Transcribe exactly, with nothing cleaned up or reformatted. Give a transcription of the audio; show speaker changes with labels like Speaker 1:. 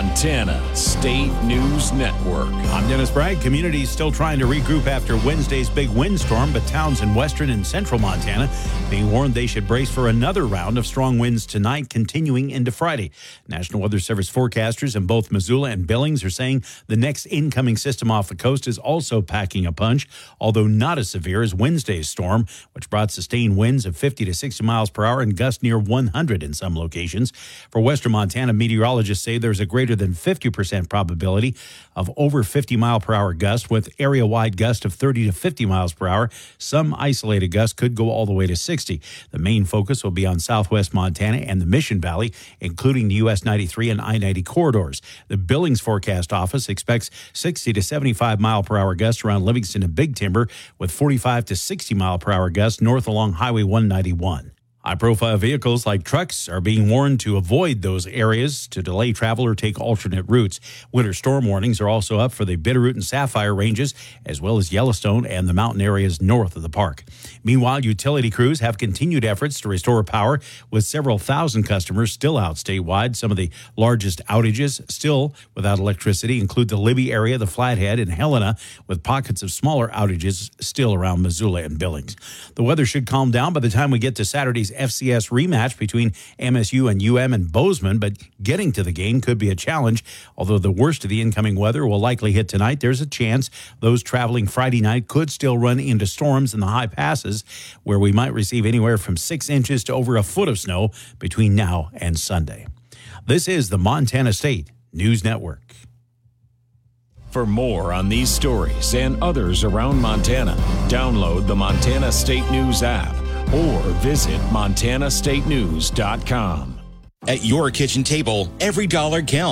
Speaker 1: Montana State News Network.
Speaker 2: I'm Dennis Bragg. Communities still trying to regroup after Wednesday's big windstorm, but towns in western and central Montana being warned they should brace for another round of strong winds tonight, continuing into Friday. National Weather Service forecasters in both Missoula and Billings are saying the next incoming system off the coast is also packing a punch, although not as severe as Wednesday's storm, which brought sustained winds of fifty to sixty miles per hour and gusts near one hundred in some locations. For western Montana, meteorologists say there's a greater than fifty percent probability of over fifty mile per hour gusts, with area-wide gusts of thirty to fifty miles per hour. Some isolated gusts could go all the way to sixty. The main focus will be on southwest Montana and the Mission Valley, including the U S ninety-three and I ninety corridors. The Billings Forecast Office expects sixty to seventy-five mile per hour gusts around Livingston and Big Timber, with forty-five to sixty mile per hour gusts north along Highway one ninety-one. High-profile vehicles like trucks are being warned to avoid those areas, to delay travel or take alternate routes. Winter storm warnings are also up for the Bitterroot and Sapphire ranges, as well as Yellowstone and the mountain areas north of the park. Meanwhile, utility crews have continued efforts to restore power, with several thousand customers still out statewide. Some of the largest outages still without electricity include the Libby area, the Flathead, and Helena, with pockets of smaller outages still around Missoula and Billings. The weather should calm down by the time we get to Saturday's F C S rematch between M S U and U M and Bozeman, but getting to the game could be a challenge. Although the worst of the incoming weather will likely hit tonight, there's a chance those traveling Friday night could still run into storms in the high passes, where we might receive anywhere from six inches to over a foot of snow between now and Sunday. This is the Montana State News Network.
Speaker 1: For more on these stories and others around Montana, download the Montana State News app or visit montana state news dot com.
Speaker 3: At your kitchen table, every dollar counts.